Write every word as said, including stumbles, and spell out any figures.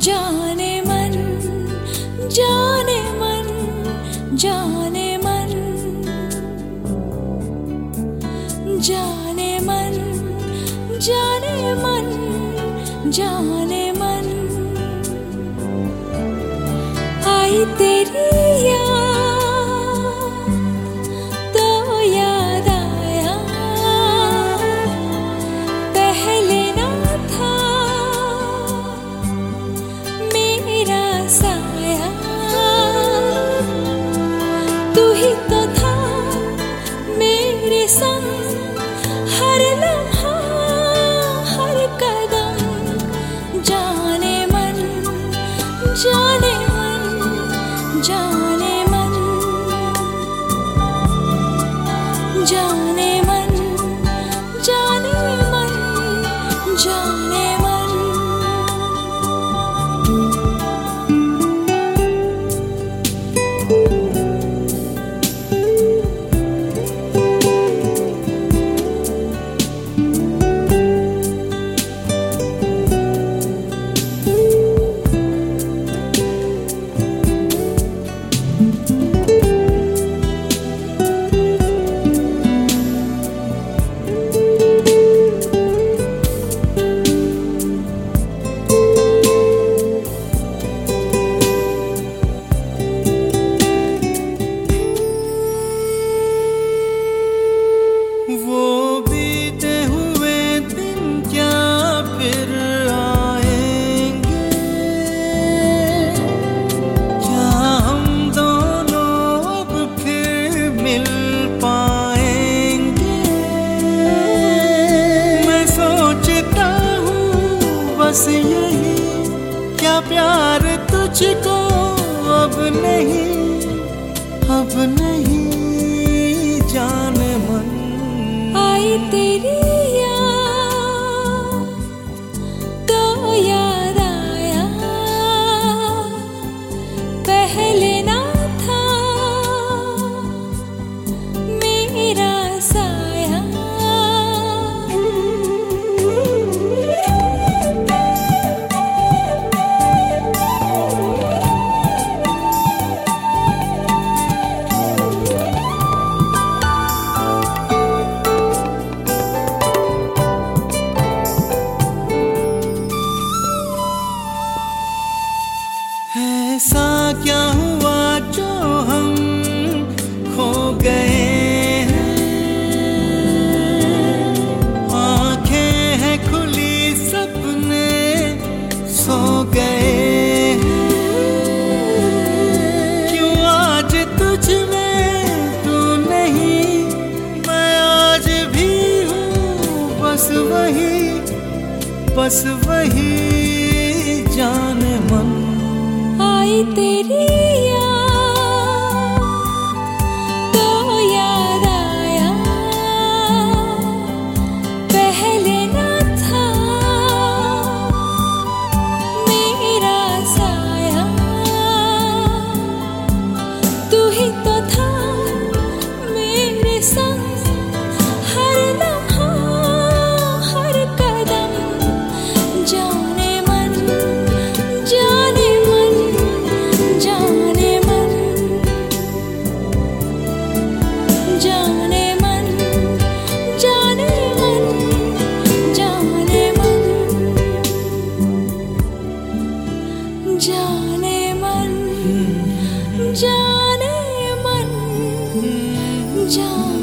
जाने मन जाने मन जाने मन जाने मन जाने मन जाने मन आई तेरी याद तो याद आया पहले ना था मेरा साया तू ही तो था मेरे संग हर लम्हा हर कदम जाने मन जाने जाने मन जाने मन जाने मन जाने मन बस यही क्या प्यार तुझको अब नहीं अब नहीं जान मन आई तेरी याद तो याद आया पहले ना था मेरा साया ऐसा क्या हुआ जो हम खो गए हैं आंखें हैं खुली सपने सो गए हैं क्यों आज तुझ में तू नहीं मैं आज भी हूँ बस वही बस वही जान मन आई तेरी याद तो याद आया पहले ना था मेरा साया तू ही तो था मेरे संग हर लम्हा हर कदम जाने मन जाने जाने मन जाने मन जाने मन जाने मन जाने मन जाने मन जाने